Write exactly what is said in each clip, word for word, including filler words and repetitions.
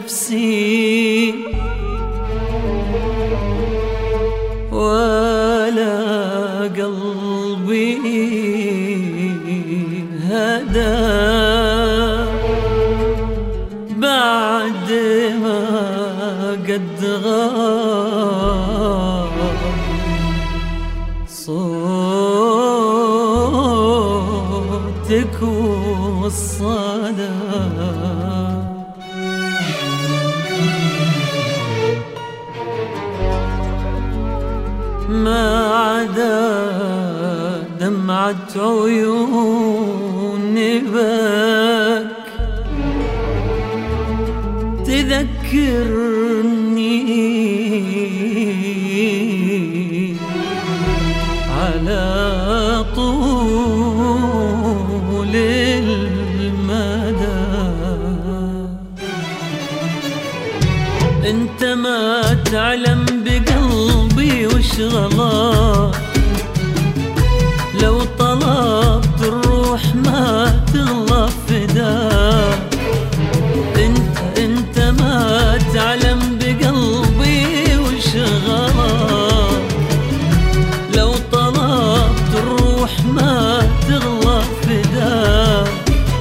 نفسي ولا قلبي هدى بعد ما قد غاب صوتك والصدى. ما عدا دمعة عيوني بك تذكرني على طول المدى. انت ما تعلم بقلبي وش غلط، لو طلبت الروح ما تغلى فداك. انت انت ما تعلم بقلبي وش غلط، لو طلبت الروح ما تغلى فداك.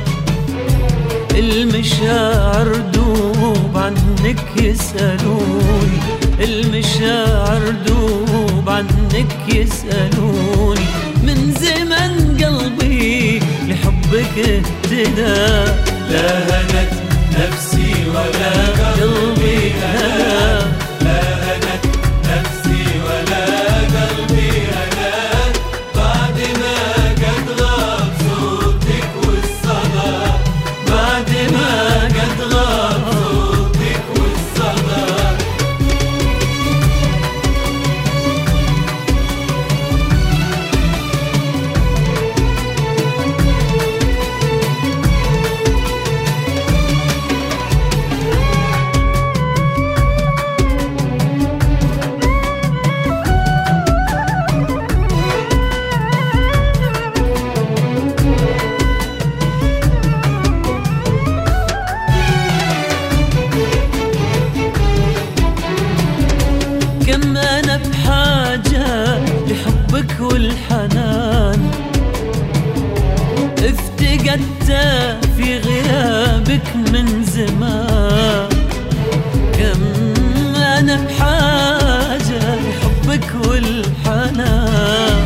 المشاعر دوب عنك يسألوني، المشاعر دوب عنك يسألوني، من زمن قلبي لحبك اهتدى. لا هنت نفسي ولا قلبي هناك، لا هنت نفسي ولا قلبي هناك، بعد ما قد غاب صوتك والصدى، بعد ما قد غاب صوتك والصدى. كم أنا بحاجة لحبك والحنان، افتقدته في غيابك من زمان. كم أنا بحاجة لحبك والحنان،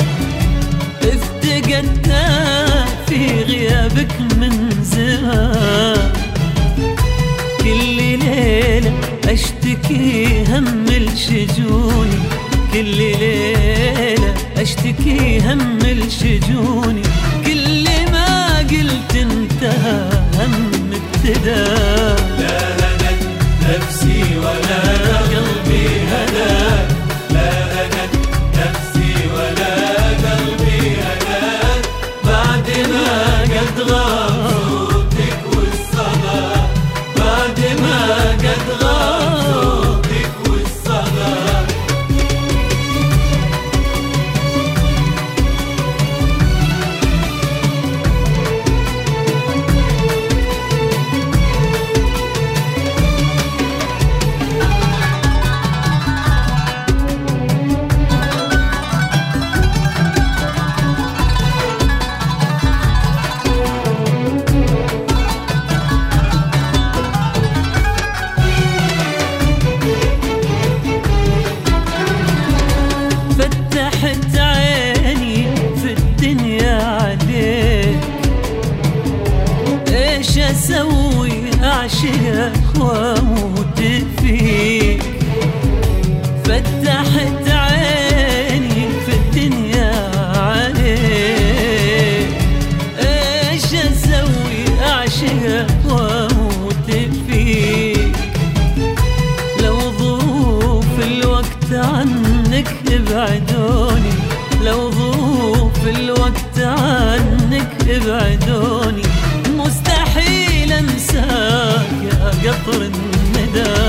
افتقدته في غيابك من زمان. كل ليلة أشتكي هم الشجوني، كل ليلة أشتكي هم الشجوني، كل ما قلت انتهى هم ابتدى. لا هنت نفسي ولا قلبي هناك، لا هنت نفسي ولا قلبي هناك، بعد ما قد غاب صوتك والصدى، بعد ما قد غاب صوتك والصدى. فتحت عيني في الدنيا عليك، ايش اسوي اعشقك واموت فيك. فتحت عيني في الدنيا عليك، ايش اسوي اعشقك واموت فيك. لو ظروف الوقت عنك ابعدوني، لو ظروف الوقت عنك ابعدوني، مستحيل انساك يا قطر الندى.